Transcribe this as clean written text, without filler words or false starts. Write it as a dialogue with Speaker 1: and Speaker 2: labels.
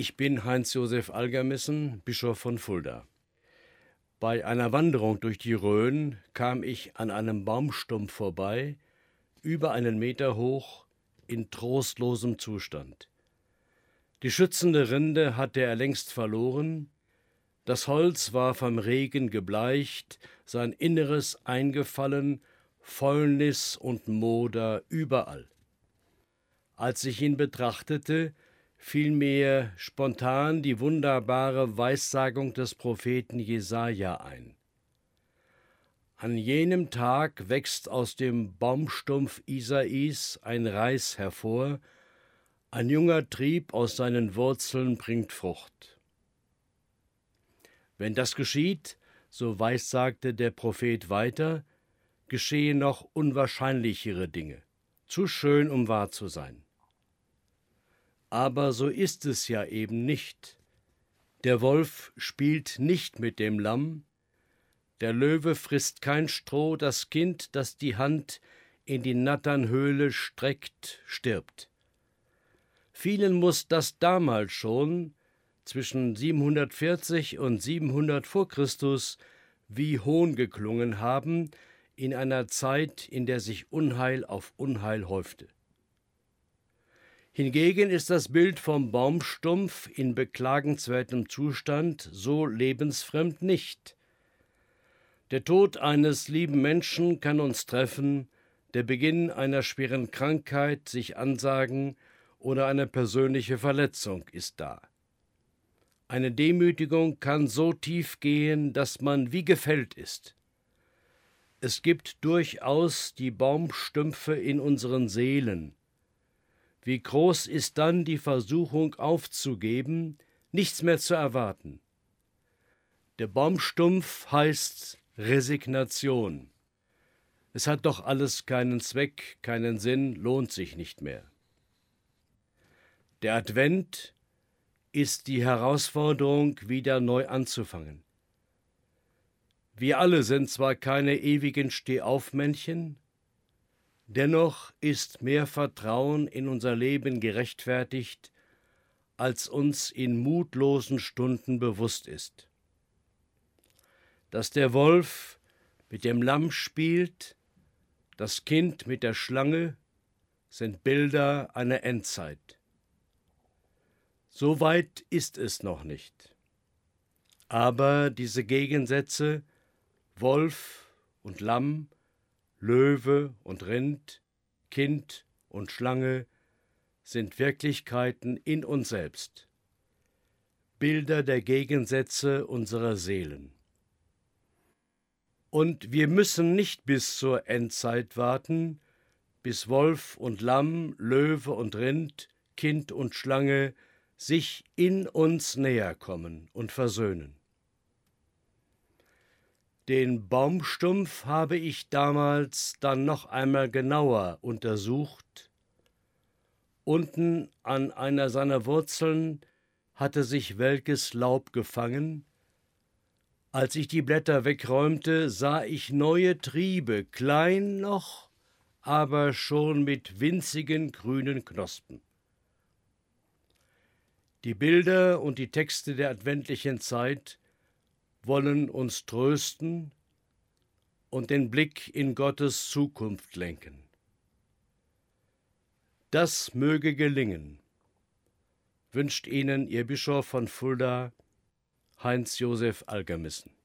Speaker 1: Ich bin Heinz-Josef Algermissen, Bischof von Fulda. Bei einer Wanderung durch die Rhön kam ich an einem Baumstumpf vorbei, über einen Meter hoch, in trostlosem Zustand. Die schützende Rinde hatte er längst verloren, das Holz war vom Regen gebleicht, sein Inneres eingefallen, Fäulnis und Moder überall. Als ich ihn betrachtete, fiel mir spontan die wunderbare Weissagung des Propheten Jesaja ein. An jenem Tag wächst aus dem Baumstumpf Isais ein Reis hervor, ein junger Trieb aus seinen Wurzeln bringt Frucht. Wenn das geschieht, so weissagte der Prophet weiter, geschehen noch unwahrscheinlichere Dinge, zu schön, um wahr zu sein. Aber so ist es ja eben nicht. Der Wolf spielt nicht mit dem Lamm, der Löwe frisst kein Stroh, das Kind, das die Hand in die Natternhöhle streckt, stirbt. Vielen muss das damals schon, zwischen 740 und 700 vor Christus, wie Hohn geklungen haben, in einer Zeit, in der sich Unheil auf Unheil häufte. Hingegen ist das Bild vom Baumstumpf in beklagenswertem Zustand so lebensfremd nicht. Der Tod eines lieben Menschen kann uns treffen, der Beginn einer schweren Krankheit sich ansagen oder eine persönliche Verletzung ist da. Eine Demütigung kann so tief gehen, dass man wie gefällt ist. Es gibt durchaus die Baumstümpfe in unseren Seelen. Wie groß ist dann die Versuchung aufzugeben, nichts mehr zu erwarten. Der Baumstumpf heißt Resignation. Es hat doch alles keinen Zweck, keinen Sinn, lohnt sich nicht mehr. Der Advent ist die Herausforderung, wieder neu anzufangen. Wir alle sind zwar keine ewigen Stehaufmännchen, dennoch ist mehr Vertrauen in unser Leben gerechtfertigt, als uns in mutlosen Stunden bewusst ist. Dass der Wolf mit dem Lamm spielt, das Kind mit der Schlange, sind Bilder einer Endzeit. So weit ist es noch nicht. Aber diese Gegensätze, Wolf und Lamm, Löwe und Rind, Kind und Schlange, sind Wirklichkeiten in uns selbst, Bilder der Gegensätze unserer Seelen. Und wir müssen nicht bis zur Endzeit warten, bis Wolf und Lamm, Löwe und Rind, Kind und Schlange sich in uns näher kommen und versöhnen. Den Baumstumpf habe ich damals dann noch einmal genauer untersucht. Unten an einer seiner Wurzeln hatte sich welkes Laub gefangen. Als ich die Blätter wegräumte, sah ich neue Triebe, klein noch, aber schon mit winzigen grünen Knospen. Die Bilder und die Texte der adventlichen Zeit wollen uns trösten und den Blick in Gottes Zukunft lenken. Das möge gelingen, wünscht Ihnen Ihr Bischof von Fulda, Heinz-Josef Algermissen.